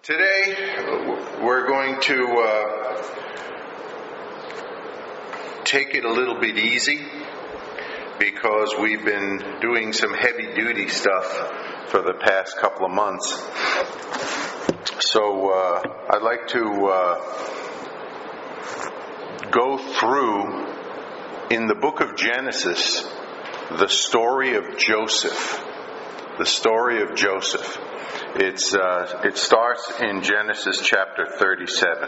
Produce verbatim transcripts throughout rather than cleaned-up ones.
Today, we're going to uh, take it a little bit easy because we've been doing some heavy-duty stuff for the past couple of months. So uh, I'd like to uh, go through, in the book of Genesis, the story of Joseph. The story of Joseph. It's uh, it starts in Genesis chapter thirty-seven.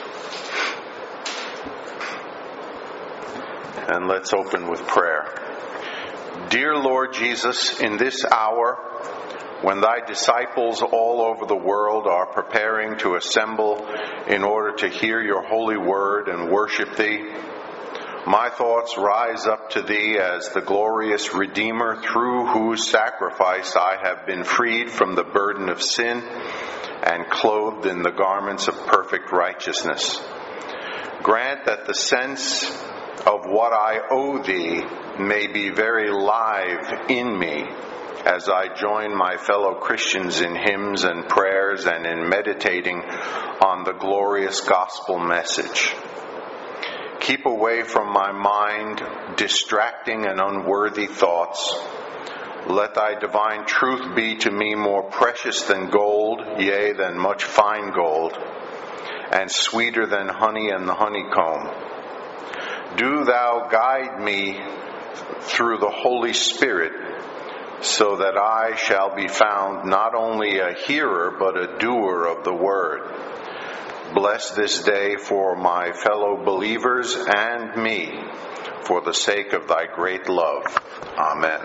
And let's open with prayer. Dear Lord Jesus, in this hour, when thy disciples all over the world are preparing to assemble in order to hear your holy word and worship thee, my thoughts rise up to thee as the glorious Redeemer through whose sacrifice I have been freed from the burden of sin and clothed in the garments of perfect righteousness. Grant that the sense of what I owe thee may be very live in me as I join my fellow Christians in hymns and prayers and in meditating on the glorious gospel message. Keep away from my mind distracting and unworthy thoughts. Let thy divine truth be to me more precious than gold, yea, than much fine gold, and sweeter than honey and the honeycomb. Do thou guide me through the Holy Spirit, so that I shall be found not only a hearer, but a doer of the word. Bless this day for my fellow believers and me, for the sake of thy great love. Amen.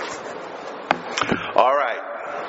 All right.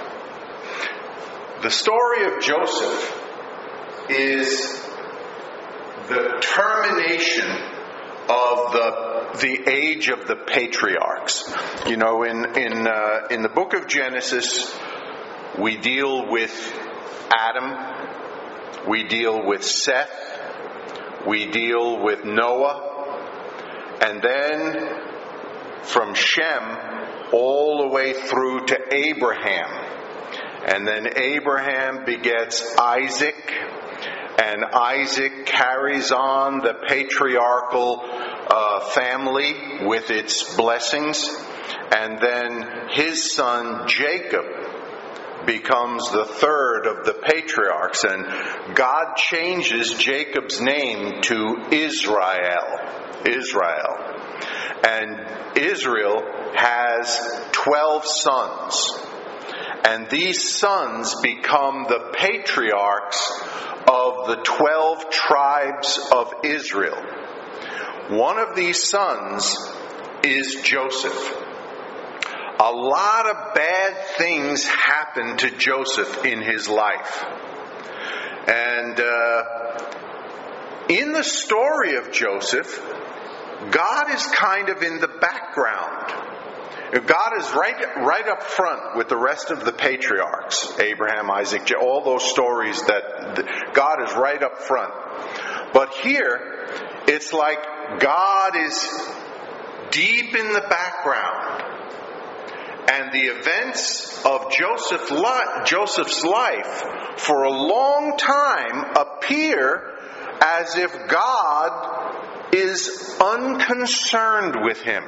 The story of Joseph is the termination of the the age of the patriarchs. You know, in in uh, in the book of Genesis, we deal with Adam. We deal with Seth, we deal with Noah, and then from Shem all the way through to Abraham. And then Abraham begets Isaac, and Isaac carries on the patriarchal uh, family with its blessings, and then his son Jacob becomes the third of the patriarchs, and God changes Jacob's name to Israel. Israel. And Israel has twelve sons. And these sons become the patriarchs of the twelve tribes of Israel. One of these sons is Joseph. A lot of bad things happened to Joseph in his life. And uh, in the story of Joseph, God is kind of in the background. God is right, right up front with the rest of the patriarchs. Abraham, Isaac, all those stories that God is right up front. But here, it's like God is deep in the background. And the events of Joseph li- Joseph's life for a long time appear as if God is unconcerned with him.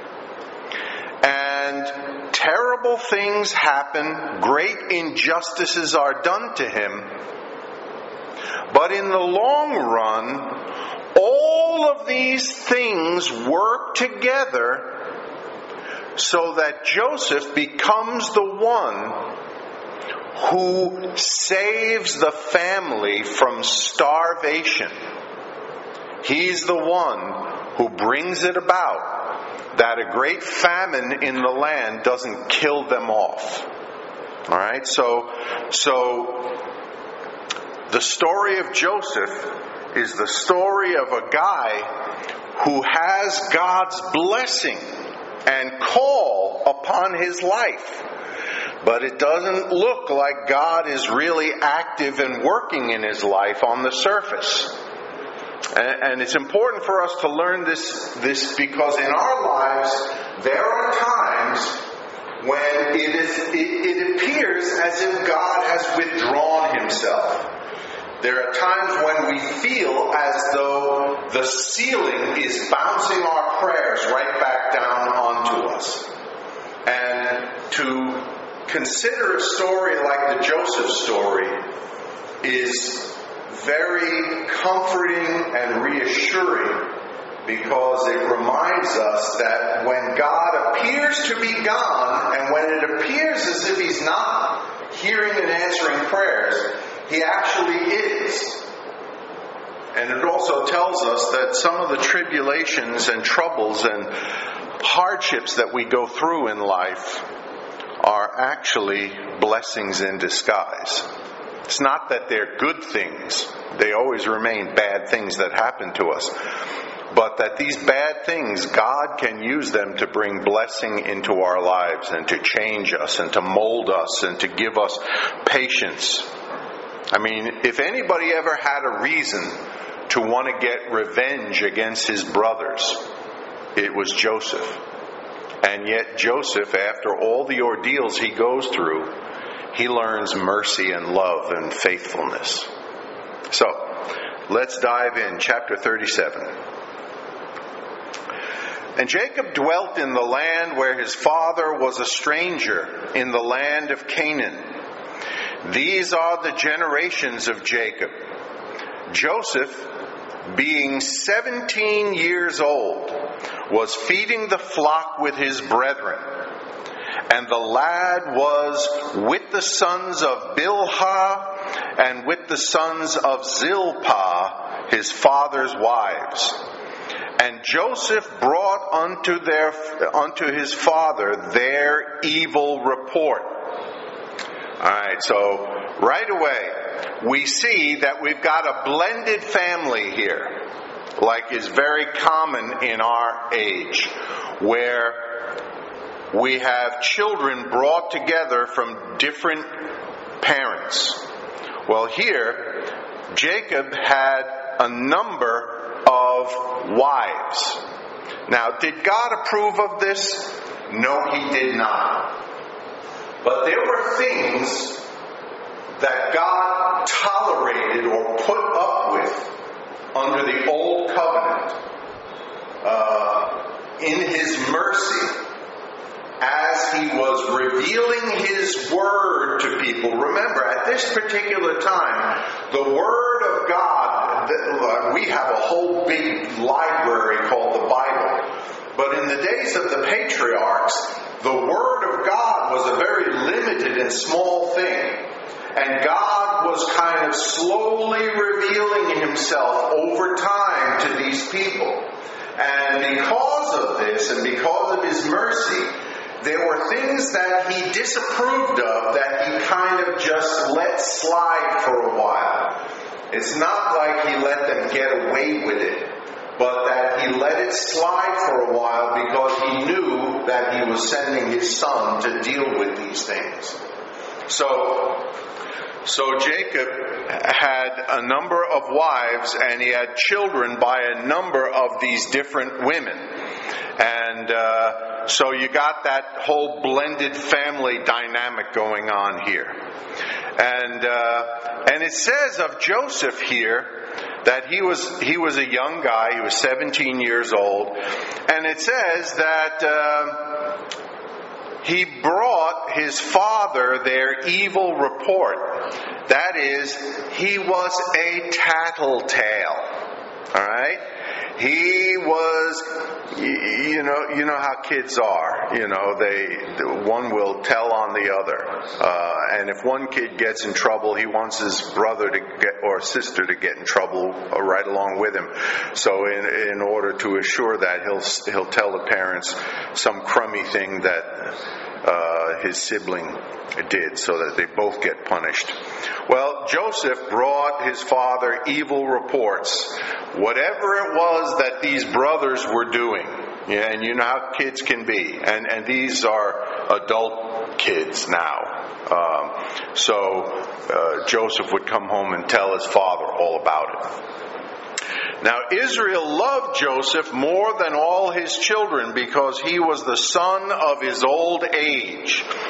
And terrible things happen, great injustices are done to him. But in the long run, all of these things work together so that Joseph becomes the one who saves the family from starvation. He's the one who brings it about that a great famine in the land doesn't kill them off. All right, so so the story of Joseph is the story of a guy who has God's blessing and call upon his life. But it doesn't look like God is really active and working in his life on the surface. And, and it's important for us to learn this, this because in our lives there are times when it is it, it appears as if God has withdrawn himself. There are times when we feel as though the ceiling is bouncing our prayers right back down onto us. And to consider a story like the Joseph story is very comforting and reassuring, because it reminds us that when God appears to be gone, and when it appears as if He's not hearing and answering prayers, He actually is. And it also tells us that some of the tribulations and troubles and hardships that we go through in life are actually blessings in disguise. It's not that they're good things. They always remain bad things that happen to us. But that these bad things, God can use them to bring blessing into our lives and to change us and to mold us and to give us patience. I mean, if anybody ever had a reason to want to get revenge against his brothers, it was Joseph. And yet Joseph, after all the ordeals he goes through, he learns mercy and love and faithfulness. So, let's dive in. Chapter thirty-seven. And Jacob dwelt in the land where his father was a stranger, in the land of Canaan. These are the generations of Jacob. Joseph, being seventeen years old, was feeding the flock with his brethren. And the lad was with the sons of Bilhah and with the sons of Zilpah, his father's wives. And Joseph brought unto their unto his father their evil report. Alright, so right away we see that we've got a blended family here, like is very common in our age, where we have children brought together from different parents. Well, here, Jacob had a number of wives. Now, did God approve of this? No, He did not. But there were things that God tolerated or put up with under the Old Covenant uh, in His mercy, as He was revealing His Word to people. Remember, at this particular time, the Word of God, we have a whole big library called the Bible. But in the days of the patriarchs, the Word of God was a very limited and small thing. And God was kind of slowly revealing Himself over time to these people. And because of this, and because of His mercy, there were things that He disapproved of that He kind of just let slide for a while. It's not like He let them get away with it, but that He let it slide for a while because He knew that He was sending His Son to deal with these things. So, so Jacob had a number of wives, and he had children by a number of these different women. And uh, so you got that whole blended family dynamic going on here. And uh, and it says of Joseph here that he was he was a young guy. He was seventeen years old. And it says that uh, he brought his father their evil report. That is, he was a tattletale. All right? He was, you know, you know how kids are. You know, they one will tell on the other, uh, and if one kid gets in trouble, he wants his brother to get or sister to get in trouble right along with him. So, in in order to assure that, he'll he'll tell the parents some crummy thing that uh, his sibling did, so that they both get punished. Well, Joseph brought his father evil reports, whatever it was that these brothers were doing. Yeah, and you know how kids can be, and and these are adult kids now. Um, so uh, Joseph would come home and tell his father all about it. Now Israel loved Joseph more than all his children, because he was the son of his old age.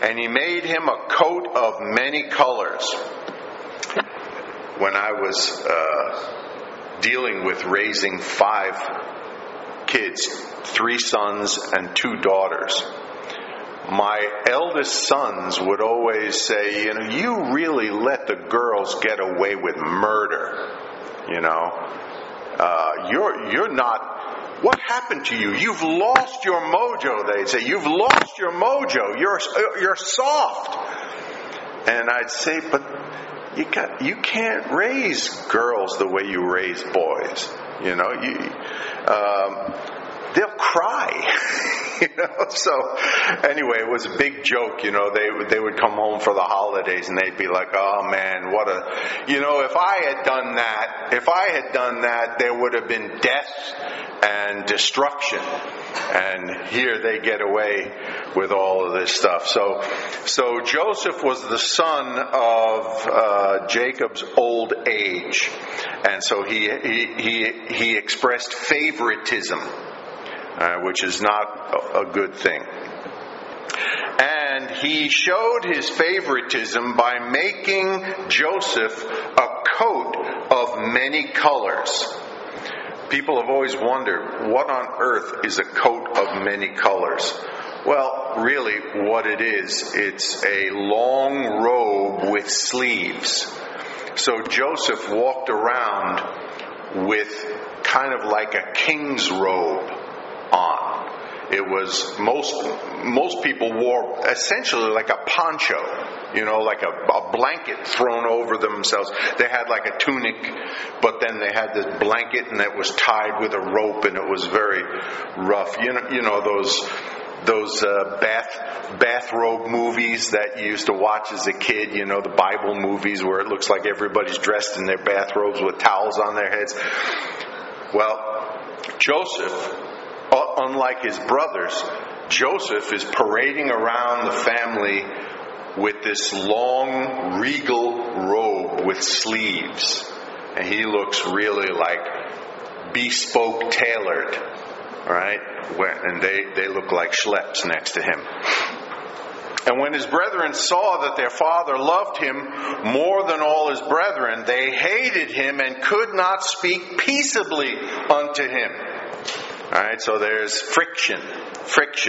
and he made him a coat of many colors. When I was uh, dealing with raising five kids, three sons and two daughters, my eldest sons would always say, you know, you really let the girls get away with murder. You know, uh, you're you're not. What happened to you? You've lost your mojo. They'd say, you've lost your mojo. You're you're soft. And I'd say, but you got you can't raise girls the way you raise boys. You know, you. Um, They'll cry, you know. So anyway, it was a big joke. You know, they they would come home for the holidays and they'd be like, "Oh man, what a, you know, if I had done that, if I had done that, there would have been death and destruction." And here they get away with all of this stuff. So, so Joseph was the son of uh, Jacob's old age, and so he he he, he expressed favoritism. Uh, which is not a, a good thing. And he showed his favoritism by making Joseph a coat of many colors. People have always wondered, what on earth is a coat of many colors? Well, really what it is, it's a long robe with sleeves. So Joseph walked around with kind of like a king's robe on. It was, most most people wore essentially like a poncho, you know, like a, a blanket thrown over themselves. They had like a tunic, but then they had this blanket and it was tied with a rope, and it was very rough. You know, you know those those uh, bath bathrobe movies that you used to watch as a kid. You know, the Bible movies where it looks like everybody's dressed in their bathrobes with towels on their heads. Well, Joseph, unlike his brothers, Joseph is parading around the family with this long regal robe with sleeves. And he looks really like bespoke tailored, right? And they, they look like schleps next to him. And when his brethren saw that their father loved him more than all his brethren, they hated him and could not speak peaceably unto him. All right, so there's friction, friction.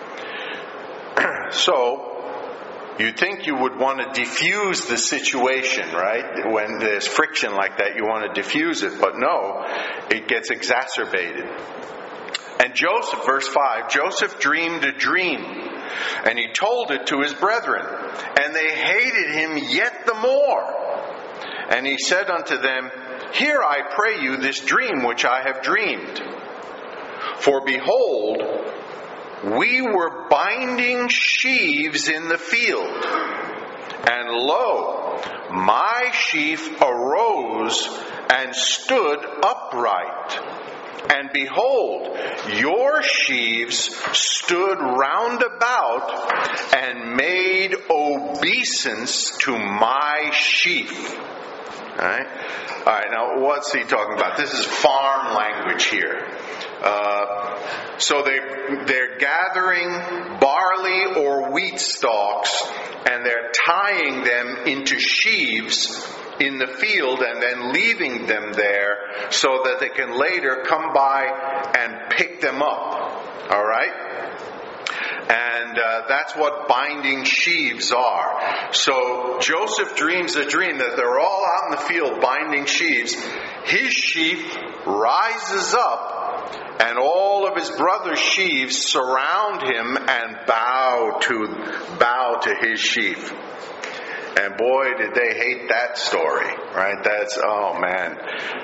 So, you'd think you would want to diffuse the situation, right? When there's friction like that, you want to diffuse it, but no, it gets exacerbated. And Joseph, verse five, Joseph dreamed a dream, and he told it to his brethren, and they hated him yet the more. And he said unto them, Hear, I pray you, this dream which I have dreamed. For behold, we were binding sheaves in the field, and lo, my sheaf arose and stood upright. And behold, your sheaves stood round about and made obeisance to my sheaf. Alright? Alright, now what's he talking about? This is farm language here. Uh, so they, they're gathering barley or wheat stalks, and they're tying them into sheaves in the field and then leaving them there so that they can later come by and pick them up. Alright? And uh, that's what binding sheaves are. So Joseph dreams a dream that they're all out in the field binding sheaves. His sheaf rises up, and all of his brother's sheaves surround him and bow to bow to his sheaf. And boy, did they hate that story, right? That's, oh man.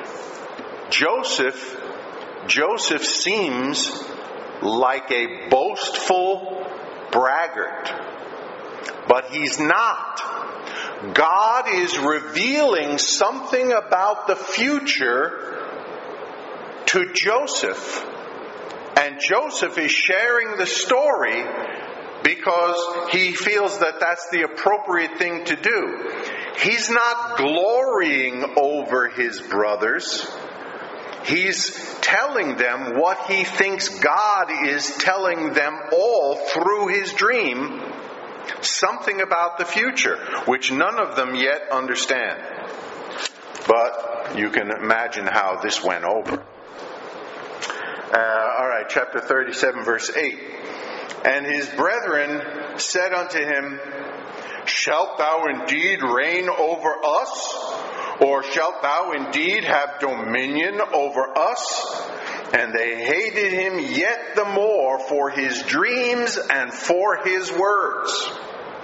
Joseph, Joseph seems like a boastful braggart, but he's not. God is revealing something about the future to Joseph, and Joseph is sharing the story because he feels that that's the appropriate thing to do. He's not glorying over his brothers. He's telling them what he thinks God is telling them all through his dream. something about the future, which none of them yet understand. But you can imagine how this went over. Uh, all right, chapter thirty-seven, verse eight. And his brethren said unto him, Shalt thou indeed reign over us? Or shalt thou indeed have dominion over us? And they hated him yet the more for his dreams and for his words.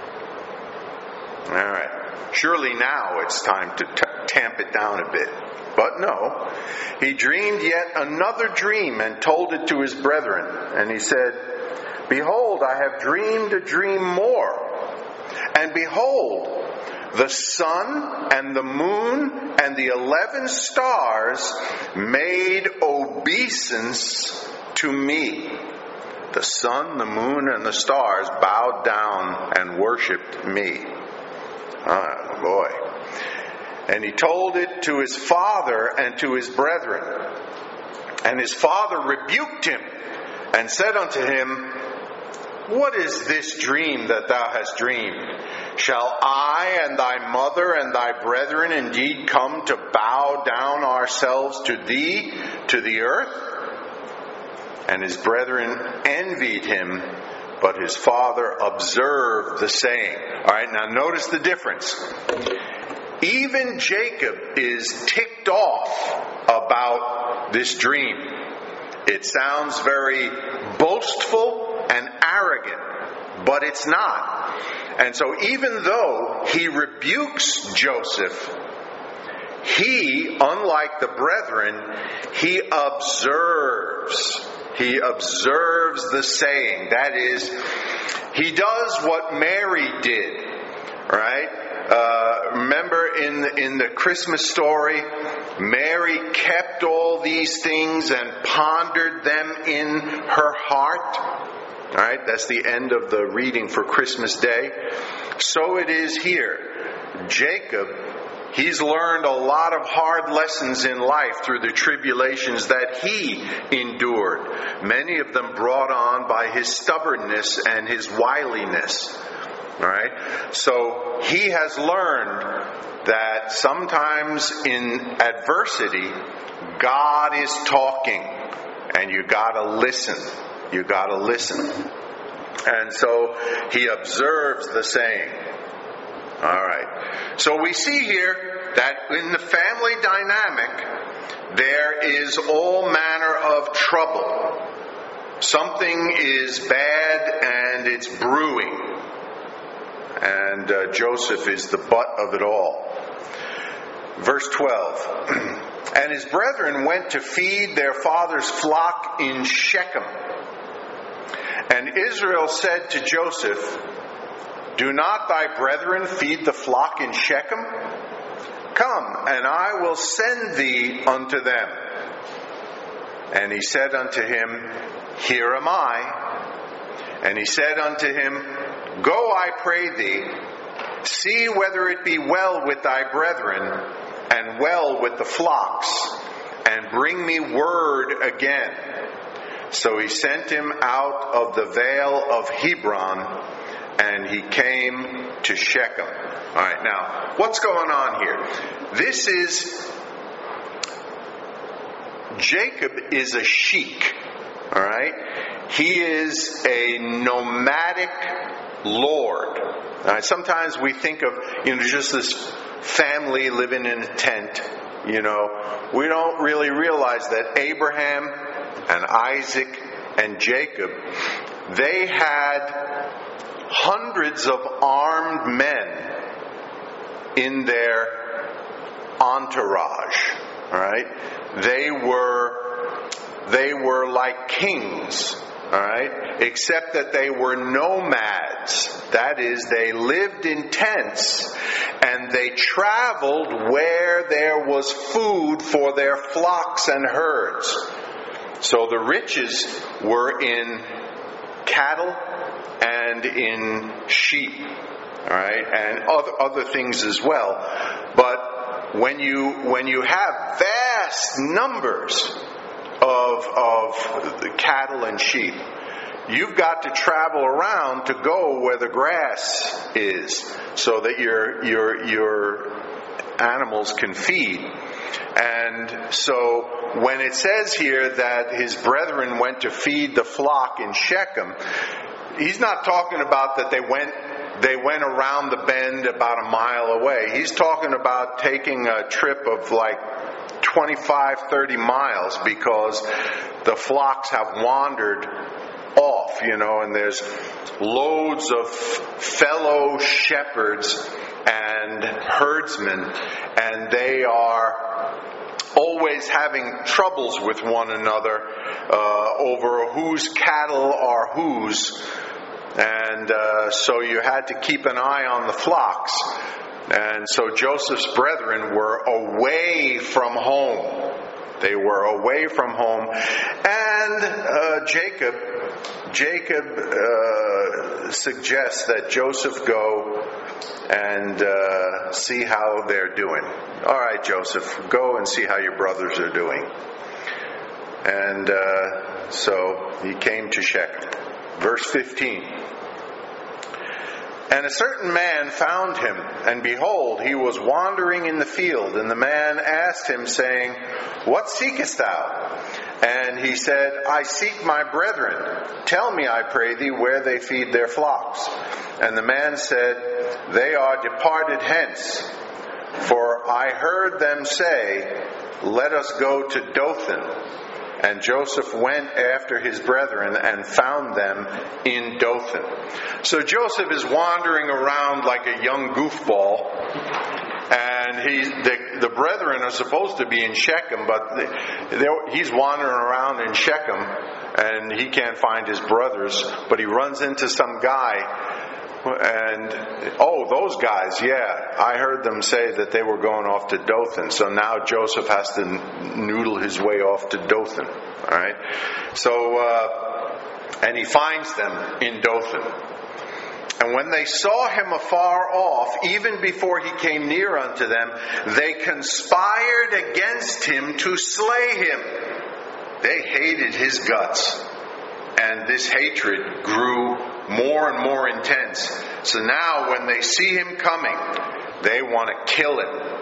All right. Surely now it's time to t- tamp it down a bit. But no. He dreamed yet another dream and told it to his brethren. And he said, Behold, I have dreamed a dream more. And behold, the sun and the moon and the eleven stars made obeisance to me. The sun, the moon, and the stars bowed down and worshipped me. Ah, boy. And he told it to his father and to his brethren. And his father rebuked him and said unto him, What is this dream that thou hast dreamed? Shall I and thy mother and thy brethren indeed come to bow down ourselves to thee, to the earth? And his brethren envied him, but his father observed the saying. All right, now notice the difference. Even Jacob is ticked off about this dream. It sounds very boastful and arrogant, but it's not. And so even though he rebukes Joseph, he, unlike the brethren, he observes. He observes the saying. That is, he does what Mary did, right? Uh, remember in the, in the Christmas story, Mary kept all these things and pondered them in her heart. All right, that's the end of the reading for Christmas Day. So it is here. Jacob, he's learned a lot of hard lessons in life through the tribulations that he endured. Many of them brought on by his stubbornness and his wiliness. All right, so he has learned that sometimes in adversity, God is talking, and you gotta listen. You gotta listen. And so he observes the saying. Alright. So we see here that in the family dynamic, there is all manner of trouble. Something is bad and it's brewing. And uh, Joseph is the butt of it all. Verse twelve. And his brethren went to feed their father's flock in Shechem. And Israel said to Joseph, Do not thy brethren feed the flock in Shechem? Come, and I will send thee unto them. And he said unto him, Here am I. And he said unto him, Go, I pray thee, see whether it be well with thy brethren, and well with the flocks, and bring me word again. So he sent him out of the vale of Hebron, and he came to Shechem. All right, now, what's going on here? This is, Jacob is a sheik, all right? He is a nomadic lord. All right, sometimes we think of, you know, just this family living in a tent, you know. We don't really realize that Abraham and Isaac and Jacob, they had hundreds of armed men in their entourage. All right, they were they were like kings. All right, except that they were nomads. That is, they lived in tents and they traveled where there was food for their flocks and herds. So the riches were in cattle and in sheep, all right, and other other things as well. But when you when you have vast numbers of of cattle and sheep, you've got to travel around to go where the grass is so that your your your animals can feed. And so when it says here that his brethren went to feed the flock in Shechem, he's not talking about that they went they went around the bend about a mile away. He's talking about taking a trip of like twenty-five, thirty miles because the flocks have wandered off, you know, and there's loads of fellow shepherds and herdsmen, and they are always having troubles with one another uh, over whose cattle are whose. And uh, so you had to keep an eye on the flocks. And so Joseph's brethren were away from home. They were away from home. And uh, Jacob, Jacob uh, suggests that Joseph go and uh, see how they're doing. All right, Joseph, go and see how your brothers are doing. And uh, so he came to Shechem. Verse fifteen. And a certain man found him, and behold, he was wandering in the field. And the man asked him, saying, What seekest thou? And he said, I seek my brethren. Tell me, I pray thee, where they feed their flocks. And the man said, They are departed hence. For I heard them say, Let us go to Dothan. And Joseph went after his brethren and found them in Dothan. So Joseph is wandering around like a young goofball. And he, the, the brethren are supposed to be in Shechem, but he's wandering around in Shechem and he can't find his brothers. But he runs into some guy. And, oh, those guys, yeah, I heard them say that they were going off to Dothan. So now Joseph has to noodle his way off to Dothan. All right. So, uh, and he finds them in Dothan. And when they saw him afar off, even before he came near unto them, they conspired against him to slay him. They hated his guts. And this hatred grew more and more intense. So now when they see him coming, they want to kill him.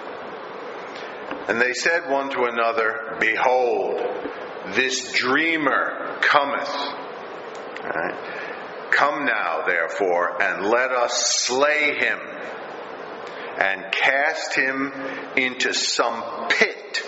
And they said one to another, Behold, this dreamer cometh. All right. Come now, therefore, and let us slay him, and cast him into some pit.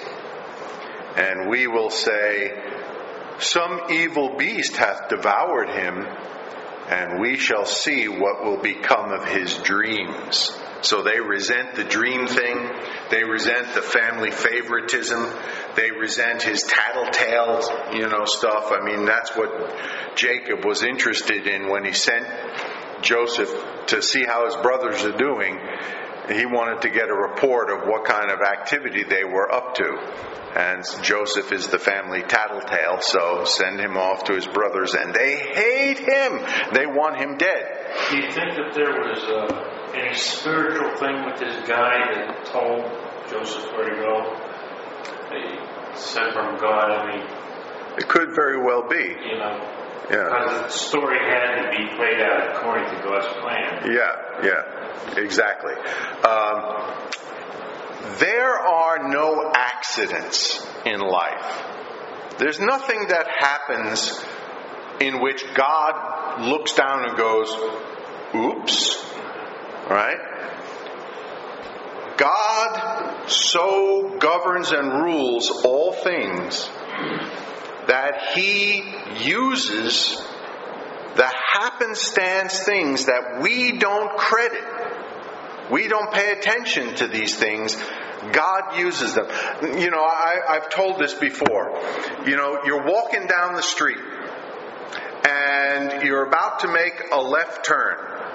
And we will say, Some evil beast hath devoured him, and we shall see what will become of his dreams. So they resent the dream thing. They resent the family favoritism. They resent his tattletale, you know, stuff. I mean, that's what Jacob was interested in when he sent Joseph to see how his brothers are doing. He wanted to get a report of what kind of activity they were up to. And Joseph is the family tattletale, so send him off to his brothers. And they hate him. They want him dead. Do you think that there was uh, any spiritual thing with this guy that told Joseph where to go? He sent from God, I mean... It could very well be. You know... Yeah. Because the story had to be played out according to God's plan. Yeah, yeah, exactly. Um, there are no accidents in life. There's nothing that happens in which God looks down and goes, oops, right? God so governs and rules all things that He uses the happenstance things that we don't credit. We don't pay attention to these things. God uses them. You know, I, I've told this before. You know, you're walking down the street and you're about to make a left turn.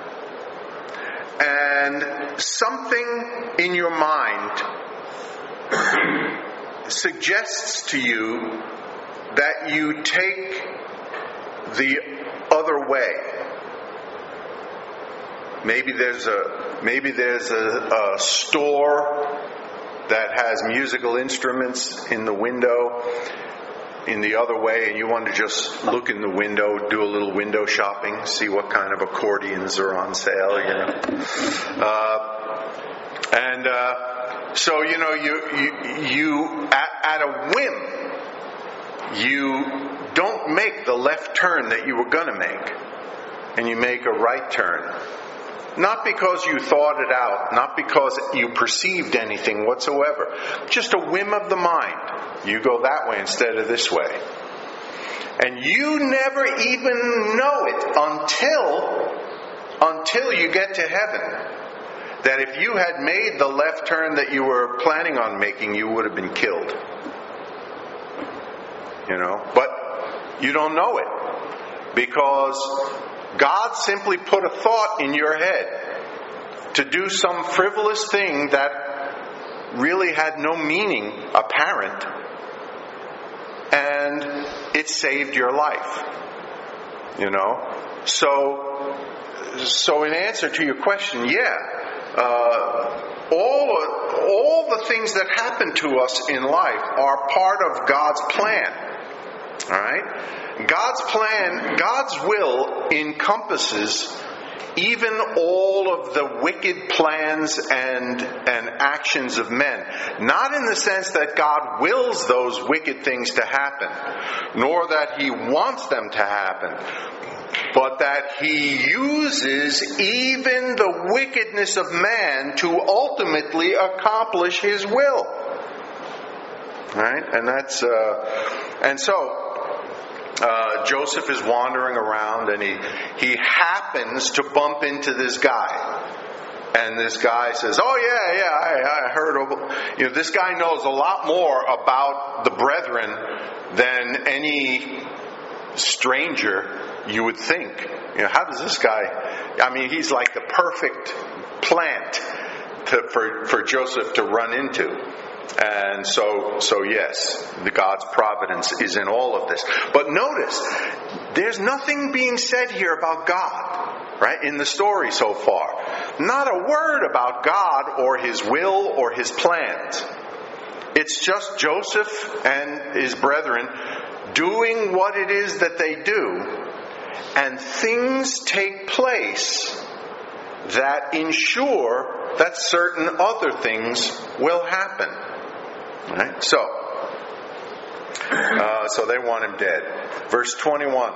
And something in your mind suggests to you that you take the other way. Maybe there's a maybe there's a, a store that has musical instruments in the window, in the other way and you want to just look in the window, do a little window shopping, see what kind of accordions are on sale, you know. Uh, and uh, so, you know, you, you, you at, at a whim, you don't make the left turn that you were going to make, and you make a right turn. Not because you thought it out, not because you perceived anything whatsoever. Just a whim of the mind. You go that way instead of this way. And you never even know it until, until you get to heaven. That if you had made the left turn that you were planning on making, you would have been killed. You know? But you don't know it. Because God simply put a thought in your head to do some frivolous thing that really had no meaning apparent, and it saved your life. You know? So, so in answer to your question, yeah, uh, all, all the things that happen to us in life are part of God's plan. Alright? God's plan, God's will encompasses even all of the wicked plans and, and actions of men. Not in the sense that God wills those wicked things to happen, nor that He wants them to happen, but that He uses even the wickedness of man to ultimately accomplish His will. Right? And that's, uh, and so, Uh, Joseph is wandering around and he he happens to bump into this guy. And this guy says, oh yeah, yeah, I, I heard of, you know, this guy knows a lot more about the brethren than any stranger you would think. You know, how does this guy, I mean, he's like the perfect plant to, for, for Joseph to run into. And so, so yes, the God's providence is in all of this. But notice, there's nothing being said here about God, right, in the story so far. Not a word about God or His will or His plans. It's just Joseph and his brethren doing what it is that they do, and things take place that ensure that certain other things will happen. Right? So, uh, so they want him dead. Verse twenty-one.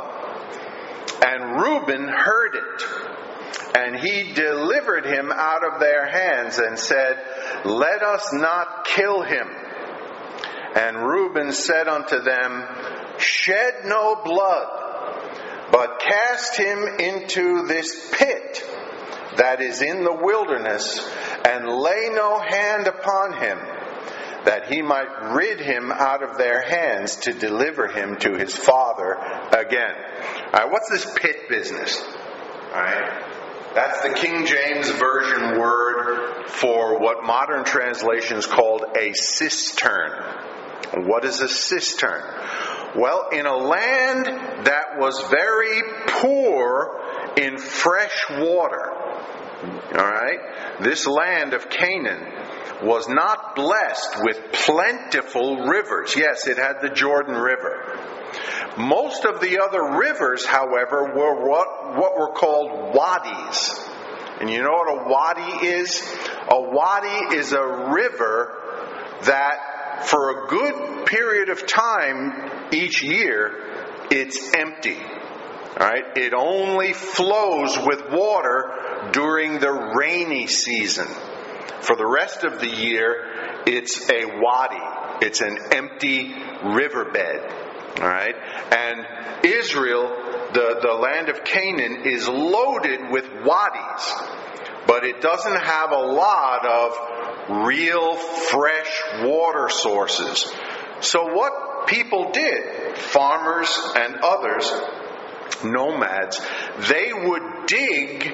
And Reuben heard it, and he delivered him out of their hands and said, let us not kill him. And Reuben said unto them, shed no blood, but cast him into this pit that is in the wilderness, and lay no hand upon him, that he might rid him out of their hands to deliver him to his father again. All right, what's this pit business? All right, that's the King James Version word for what modern translations called a cistern. What is a cistern? Well, in a land that was very poor in fresh water, all right, this land of Canaan was not blessed with plentiful rivers. Yes, it had the Jordan River. Most of the other rivers, however, were what, what were called wadis. And you know what a wadi is? A wadi is a river that, for a good period of time each year, it's empty. All right? It only flows with water during the rainy season. For the rest of the year, it's a wadi. It's an empty riverbed. All right? And Israel, the, the land of Canaan, is loaded with wadis. But it doesn't have a lot of real fresh water sources. So what people did, farmers and others, nomads, they would dig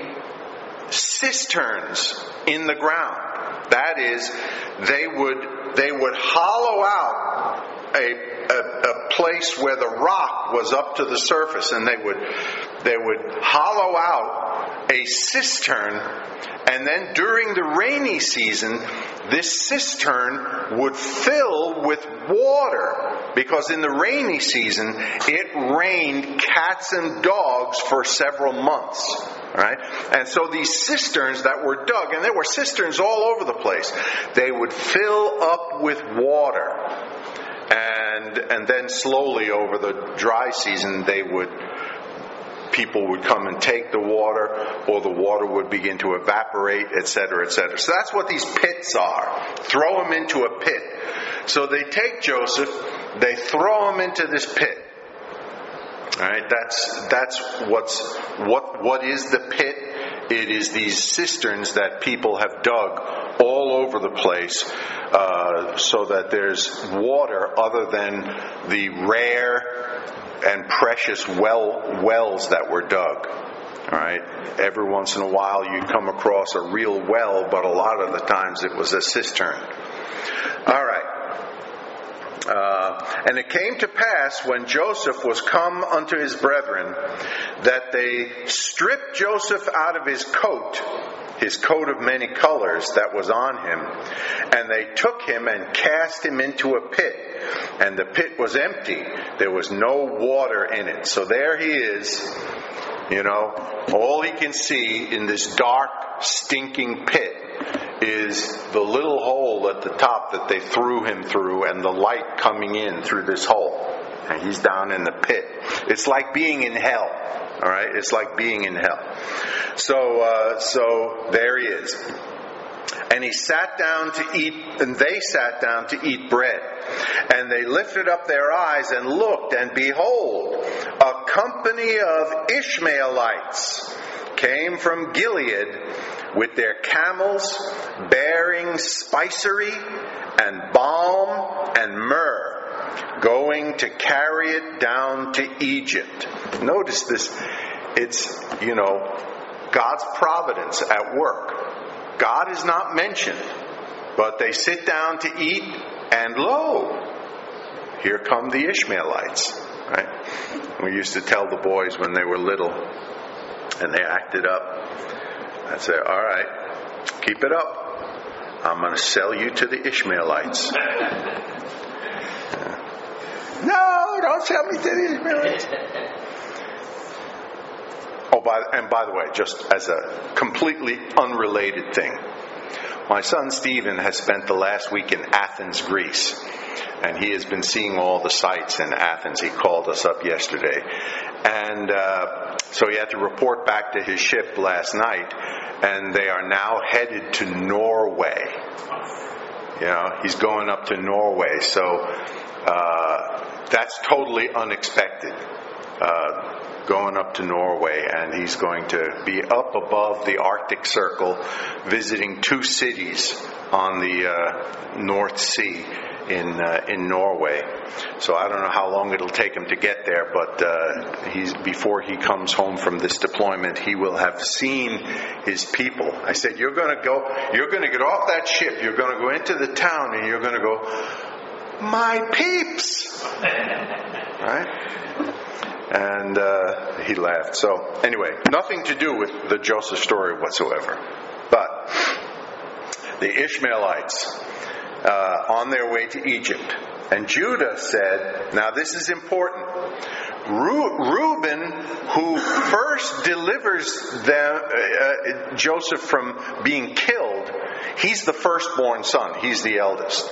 cisterns in the ground. That is, they would they would hollow out a, a a place where the rock was up to the surface, and they would they would hollow out a cistern, and then during the rainy season, this cistern would fill with water, because in the rainy season it rained cats and dogs for several months. Right? And so these cisterns that were dug, and there were cisterns all over the place, they would fill up with water. And and then slowly over the dry season, they would people would come and take the water, or the water would begin to evaporate, et cetera, et cetera. So that's what these pits are. Throw him into a pit. So they take Joseph, they throw him into this pit. All right, that's that's what's what what is the pit? It is these cisterns that people have dug all over the place, uh, so that there's water other than the rare and precious well wells that were dug. All right, every once in a while you come across a real well, but a lot of the times it was a cistern. All right. Uh, and it came to pass, when Joseph was come unto his brethren, that they stripped Joseph out of his coat, his coat of many colors that was on him, and they took him and cast him into a pit, and the pit was empty. There was no water in it. So there he is, you know, all he can see in this dark, stinking pit is the little hole at the top that they threw him through, and the light coming in through this hole. And he's down in the pit. It's like being in hell. All right, it's like being in hell. So, uh, so there he is. And he sat down to eat, and they sat down to eat bread. And they lifted up their eyes and looked, and behold, a company of Ishmaelites came from Gilead with their camels, bearing spicery and balm and myrrh, going to carry it down to Egypt. Notice this, it's, you know, God's providence at work. God is not mentioned, but they sit down to eat, and lo, here come the Ishmaelites. Right? We used to tell the boys when they were little, and they acted up, I'd say, all right, keep it up. I'm going to sell you to the Ishmaelites. No, don't sell me to the Ishmaelites. Oh, by, and by the way, just as a completely unrelated thing, my son Stephen has spent the last week in Athens, Greece. And he has been seeing all the sights in Athens. He called us up yesterday. And uh, so he had to report back to his ship last night. And they are now headed to Norway. You know, he's going up to Norway. So uh, that's totally unexpected. Uh, going up to Norway, and he's going to be up above the Arctic Circle, visiting two cities on the uh, North Sea in uh, in Norway. So I don't know how long it'll take him to get there, but uh, he's before he comes home from this deployment, he will have seen his people. I said, "You're going to go. You're going to get off that ship. You're going to go into the town, and you're going to go, my peeps." Right? And uh, he laughed. So anyway, nothing to do with the Joseph story whatsoever. But the Ishmaelites uh, on their way to Egypt. And Judah said, now this is important, Ru- Reuben, who first delivers them, uh, Joseph from being killed, he's the firstborn son. He's the eldest.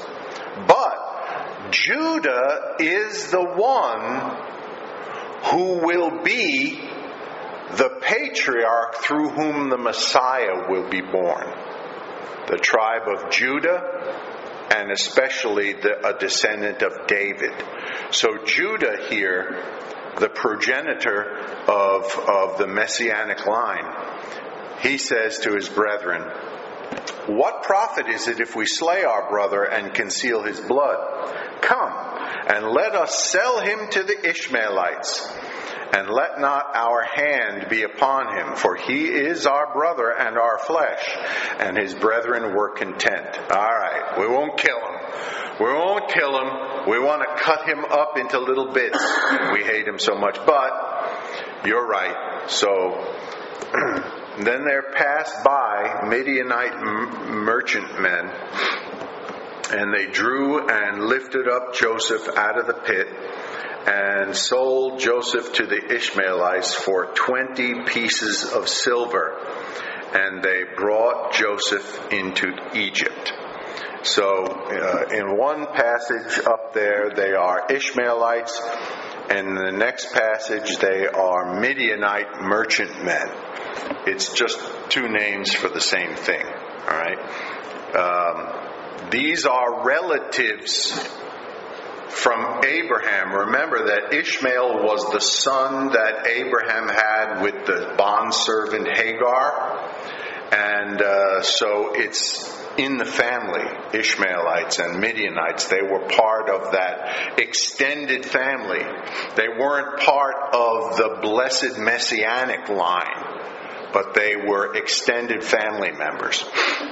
But Judah is the one who will be the patriarch through whom the Messiah will be born. The tribe of Judah, and especially the, a descendant of David. So Judah here, the progenitor of, of the Messianic line, he says to his brethren, what profit is it if we slay our brother and conceal his blood? Come, and let us sell him to the Ishmaelites, and let not our hand be upon him, for he is our brother and our flesh. And his brethren were content. All right, we won't kill him. We won't kill him. We want to cut him up into little bits. We hate him so much. But you're right. So Then there passed by Midianite m- merchantmen, and they drew and lifted up Joseph out of the pit, and sold Joseph to the Ishmaelites for twenty pieces of silver, and they brought Joseph into Egypt. So uh, in one passage up there they are Ishmaelites, and in the next passage they are Midianite merchantmen. It's just two names for the same thing. All right. Um, these are relatives from Abraham. Remember that Ishmael was the son that Abraham had with the bondservant Hagar. And uh, so it's in the family, Ishmaelites and Midianites. They were part of that extended family. They weren't part of the blessed messianic line, but they were extended family members.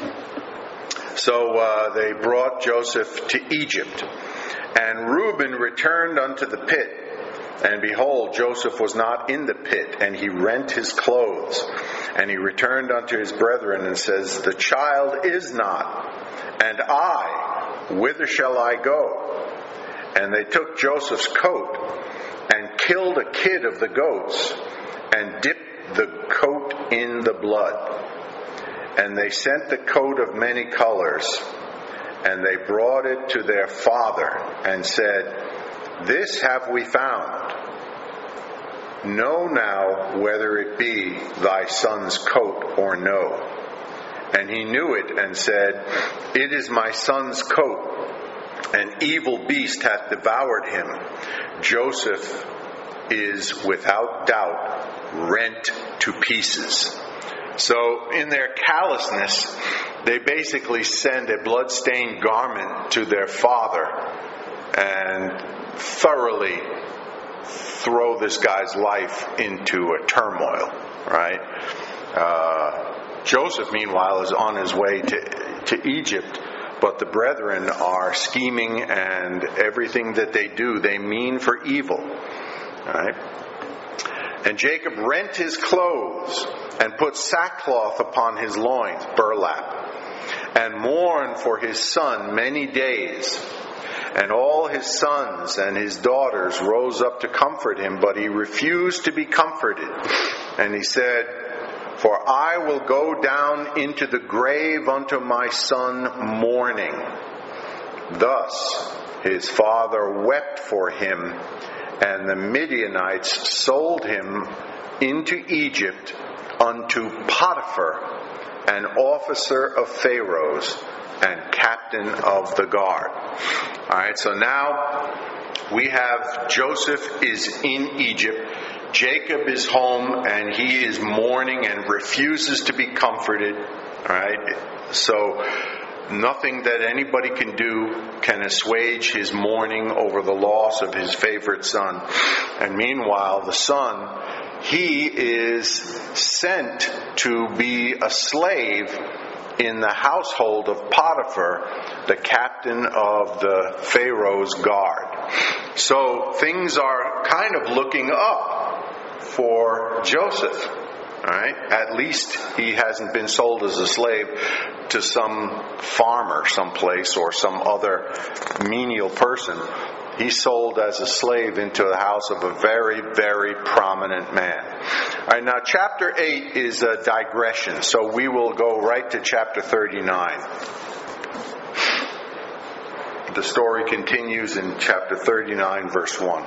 So uh, they brought Joseph to Egypt. And Reuben returned unto the pit, and behold, Joseph was not in the pit, and he rent his clothes. And he returned unto his brethren and says, The child is not, and I, whither shall I go? And they took Joseph's coat, and killed a kid of the goats, and dipped the coat in the blood. And they sent the coat of many colors, and they brought it to their father, and said, This have we found. Know now whether it be thy son's coat or no. And he knew it, and said, It is my son's coat. An evil beast hath devoured him. Joseph is without doubt rent to pieces. So in their callousness, they basically send a blood-stained garment to their father and thoroughly throw this guy's life into a turmoil, right? Uh, Joseph, meanwhile, is on his way to, to Egypt, but the brethren are scheming, and everything that they do, they mean for evil, right? And Jacob rent his clothes and put sackcloth upon his loins, burlap, and mourned for his son many days. And all his sons and his daughters rose up to comfort him, but he refused to be comforted. And he said, For I will go down into the grave unto my son mourning. Thus his father wept for him, and the Midianites sold him into Egypt unto Potiphar, an officer of Pharaoh's and captain of the guard. All right, so now we have Joseph is in Egypt. Jacob is home, and he is mourning and refuses to be comforted. All right, so nothing that anybody can do can assuage his mourning over the loss of his favorite son. And meanwhile, the son, he is sent to be a slave in the household of Potiphar, the captain of the Pharaoh's guard. So things are kind of looking up for Joseph. All right? At least he hasn't been sold as a slave to some farmer someplace or some other menial person. He's sold as a slave into the house of a very, very prominent man. All right, now chapter eight is a digression, so we will go right to chapter thirty-nine. The story continues in chapter thirty-nine, verse one.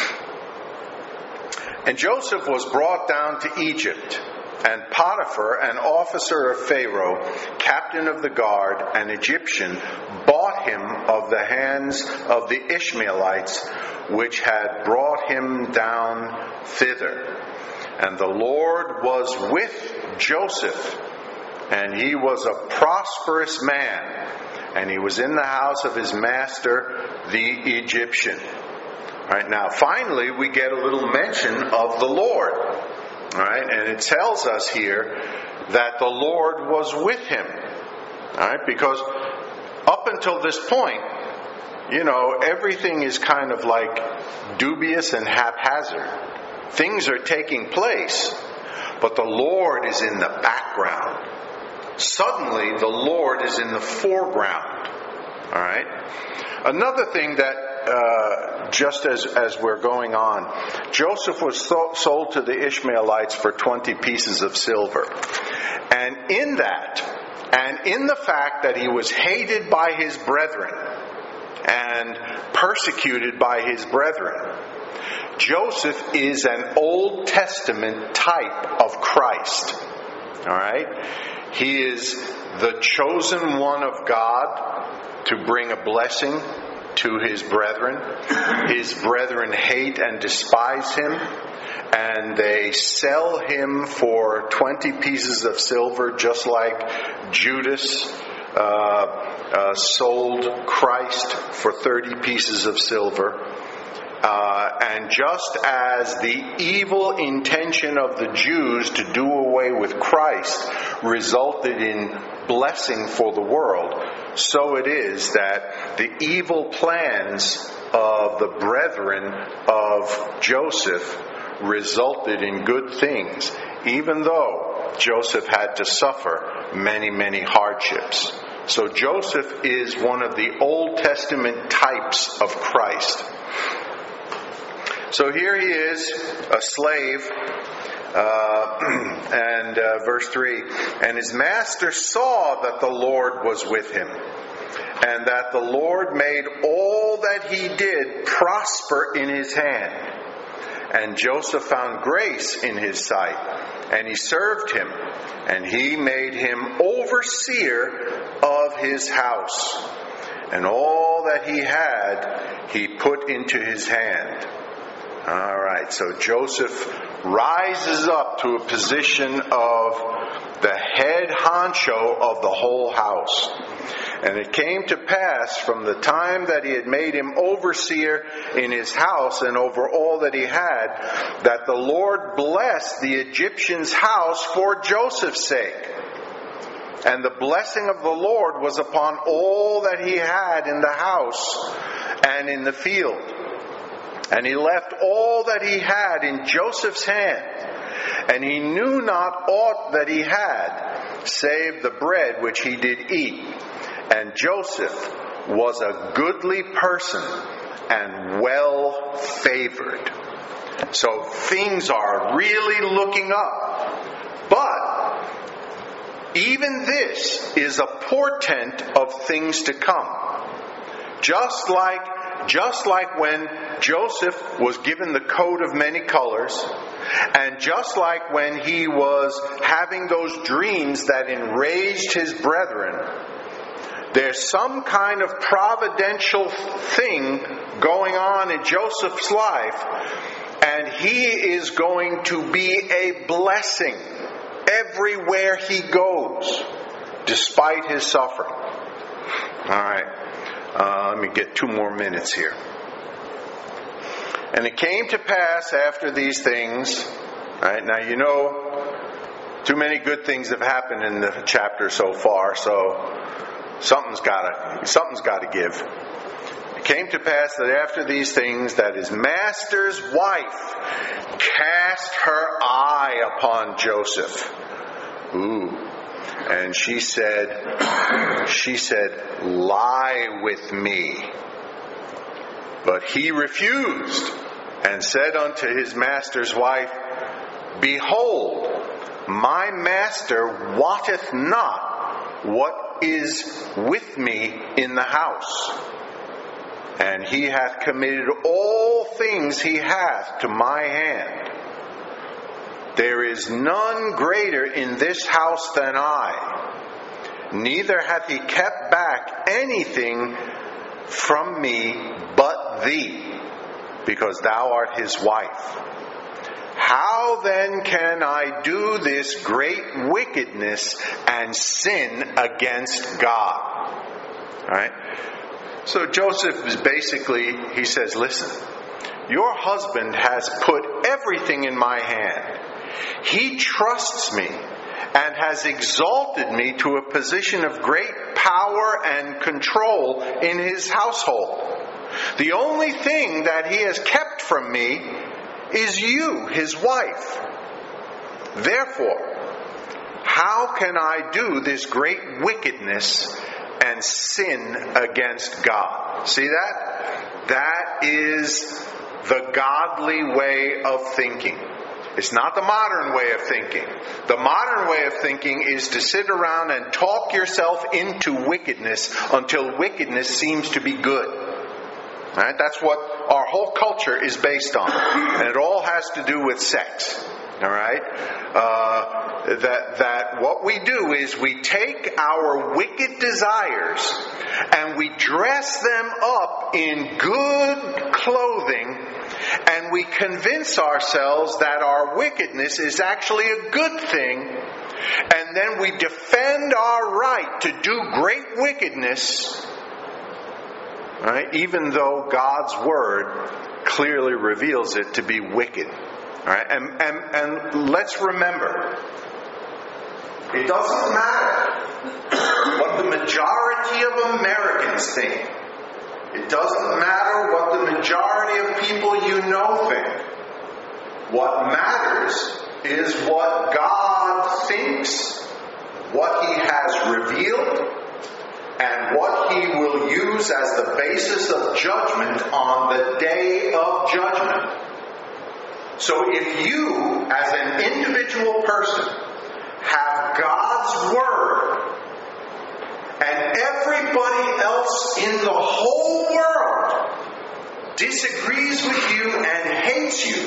And Joseph was brought down to Egypt, and Potiphar, an officer of Pharaoh, captain of the guard, an Egyptian, bought him of the hands of the Ishmaelites, which had brought him down thither. And the Lord was with Joseph, and he was a prosperous man, and he was in the house of his master, the Egyptian. All right, now finally we get a little mention of the Lord. All right, and it tells us here that the Lord was with him. All right, because up until this point, you know, everything is kind of like dubious and haphazard. Things are taking place, but the Lord is in the background. Suddenly, the Lord is in the foreground. All right? Another thing that, uh, just as, as we're going on, Joseph was so, sold to the Ishmaelites for twenty pieces of silver. And in that, and in the fact that he was hated by his brethren and persecuted by his brethren, Joseph is an Old Testament type of Christ. All right? He is the chosen one of God to bring a blessing to his brethren. His brethren hate and despise him, and they sell him for twenty pieces of silver, just like Judas uh, uh, sold Christ for thirty pieces of silver. Uh, and just as the evil intention of the Jews to do away with Christ resulted in blessing for the world, so it is that the evil plans of the brethren of Joseph resulted in good things, even though Joseph had to suffer many, many hardships. So Joseph is one of the Old Testament types of Christ. So here he is, a slave, uh, and uh, verse three, and his master saw that the Lord was with him, and that the Lord made all that he did prosper in his hand. And Joseph found grace in his sight, and he served him, and he made him overseer of his house. And all that he had, he put into his hand. All right, so Joseph rises up to a position of the head honcho of the whole house. And it came to pass from the time that he had made him overseer in his house and over all that he had, that the Lord blessed the Egyptian's house for Joseph's sake. And the blessing of the Lord was upon all that he had in the house and in the field. And he left all that he had in Joseph's hand, and he knew not aught that he had, save the bread which he did eat. And Joseph was a goodly person and well favored. So things are really looking up. But even this is a portent of things to come. Just like Just like when Joseph was given the coat of many colors, and just like when he was having those dreams that enraged his brethren, there's some kind of providential thing going on in Joseph's life, and he is going to be a blessing everywhere he goes, despite his suffering. All right. Uh, let me get two more minutes here. And it came to pass after these things. Right, now you know, too many good things have happened in the chapter so far, so something's got to something's got to give. It came to pass that after these things, that his master's wife cast her eye upon Joseph. Ooh. And she said, she said, lie with me. But he refused and said unto his master's wife, behold, my master wotteth not what is with me in the house. And he hath committed all things he hath to my hand. There is none greater in this house than I, neither hath he kept back anything from me but thee, because thou art his wife. How then can I do this great wickedness and sin against God? All right? So Joseph is basically, he says, listen, your husband has put everything in my hand. He trusts me and has exalted me to a position of great power and control in his household. The only thing that he has kept from me is you, his wife. Therefore, how can I do this great wickedness and sin against God? See that? That is the godly way of thinking. It's not the modern way of thinking. The modern way of thinking is to sit around and talk yourself into wickedness until wickedness seems to be good. All right? That's what our whole culture is based on. And it all has to do with sex. All right? Uh, that, that what we do is we take our wicked desires and we dress them up in good clothing, and we convince ourselves that our wickedness is actually a good thing, and then we defend our right to do great wickedness, right? Even though God's Word clearly reveals it to be wicked. All right? And, and, and let's remember, it doesn't matter what the majority of Americans think. It doesn't matter what the majority of people you know think. What matters is what God thinks, what He has revealed, and what He will use as the basis of judgment on the day of judgment. So if you, as an individual person, have God's Word, and everybody else in the whole world disagrees with you and hates you,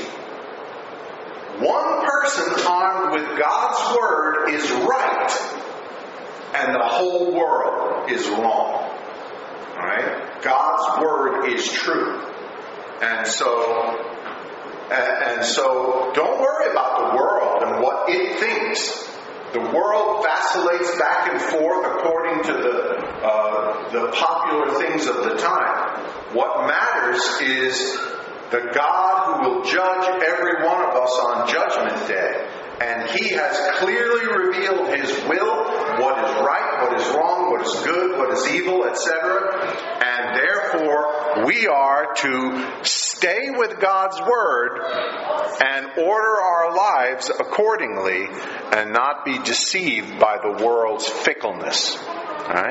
one person armed with God's Word is right, and the whole world is wrong. Alright? God's Word is true. And so, and so, don't worry about the world and what it thinks. The world vacillates back and forth according to the uh, the popular things of the time. What matters is the God who will judge every one of us on Judgment Day. And He has clearly revealed His will, what is right, what is wrong, what is good, what is evil, et cetera. And therefore, we are to stay with God's Word and order our lives accordingly and not be deceived by the world's fickleness.